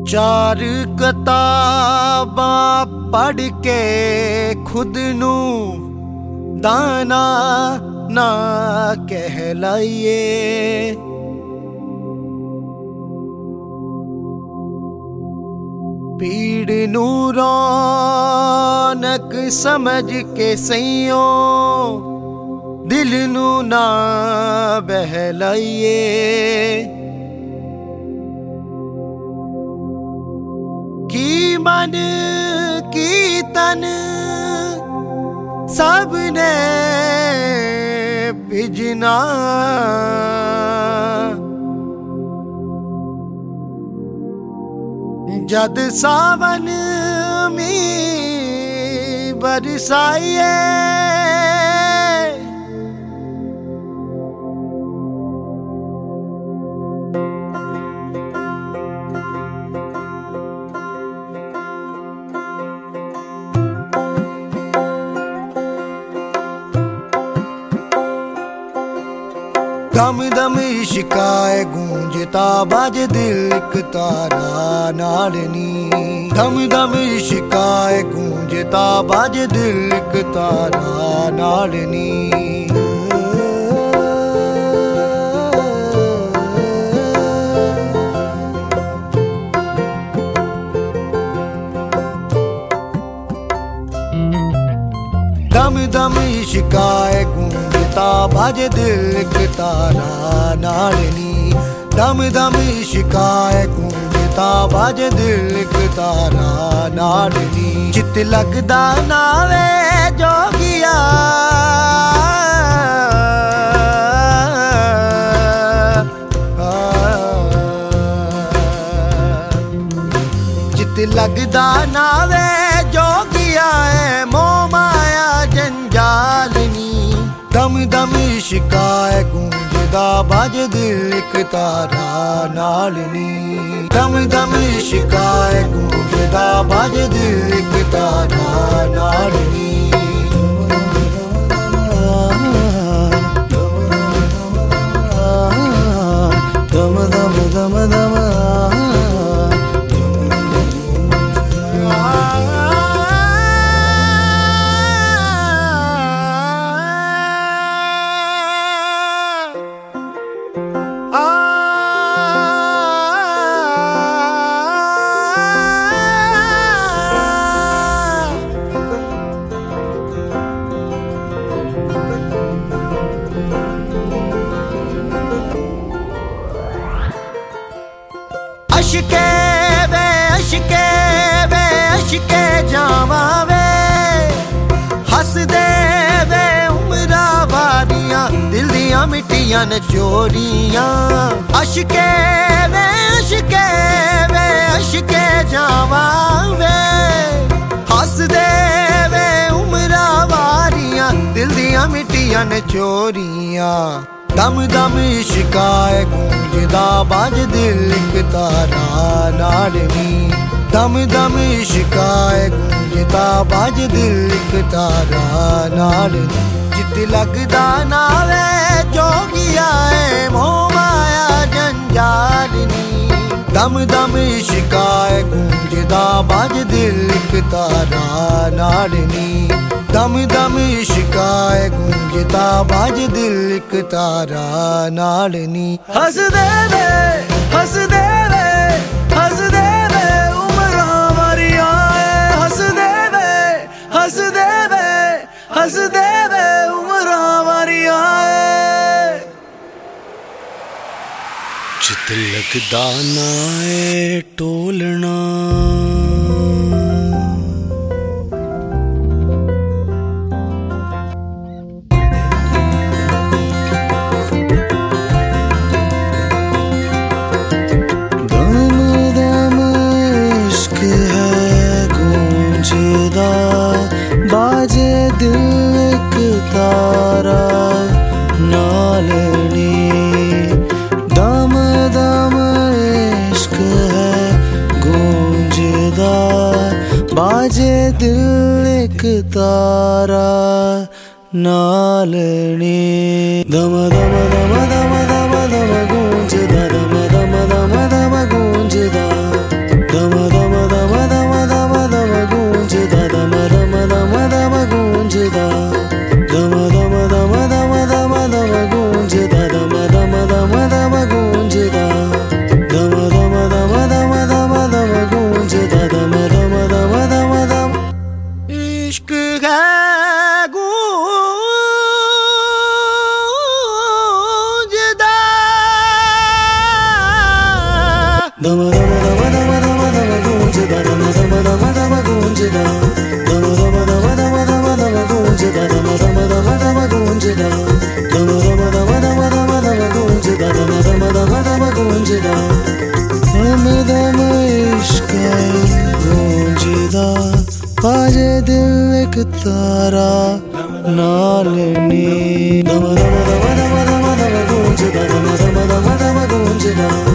चार किताबां पढ़ के खुद नू दाना ना कहलाइए। पीड़ नू रौनक समझ के सइयों दिल नू ना बहलाइए। की मन की तन सबने बिजना, जद सावन मी बरसाइए। दम दम इश्काए गूंजता बाज दिल एक तारा नालनी। दम दम इश्काए गूंजता बाज दिल एक तारा नालनी। दम दम इश्काए गूंजता बाजे दिल एक तारा नालनी। दम दम इश्काए गूंजता बाजे दिल एक तारा नालनी। चित लगदा नावे जोगिया चित लगदा नावे जोगिया है मोह माया जंजालनी। दम दम इश्काए गूंजदा बाजे दिल एक तारा नालनी। दम दम इश्काए गूंजदा बाजे दिल एक तारा नालनी। दम दम दम दम अशके वे अशके वे अशके जावा वे हस दे वे उमरा वारियां दिल दियां मिट्टियां न चोरियां। अशके वे अशके वे अशके जावा वे हस दे वे उमरा वारियां दिल दियां मिट्टियां न चोरियां। दम दम इश्काए गूंजदा बाज दिल एक तारा नालनी। दम दम इश्काए गूंजदा बाज दिल एक तारा नालनी। चित लगदा नावे जोगिया है मोह माया जंजालनी। दम दम इश्काए गूंजदा बाज दिल एक तारा नालनी। दम दम इश्काए गूंजदा बाज दिल एक तारा नालनी। हस दे वे हस दे वे हस दे वे उमरा वारियां हस दे वे हस दे वे हस दे वे उमरा वारियां। चित लगदा ना ए टोलना बाजे दिल एक तारा नालनी। दम दम इश्क है गूंजदा बाजे दिल एक तारा नालनी। दम दम दम दम दम दम गूंजदा दम दम दम दम गूंजदा दम दम दम दम दम दम गूंजदा दम दम दम दम गूंजदा दम दम दम दम दम दम गूंजदा दम दम दम दम गूंजदा दम दम दम दम दम दम गूंजदा दम दम दम दम गूंजदा दम दम इश्क गूंजदा बाजे दिल एक तारा नालनी दम दम दम दम दम दम गूंजदा दम दम दम दम गूंजदा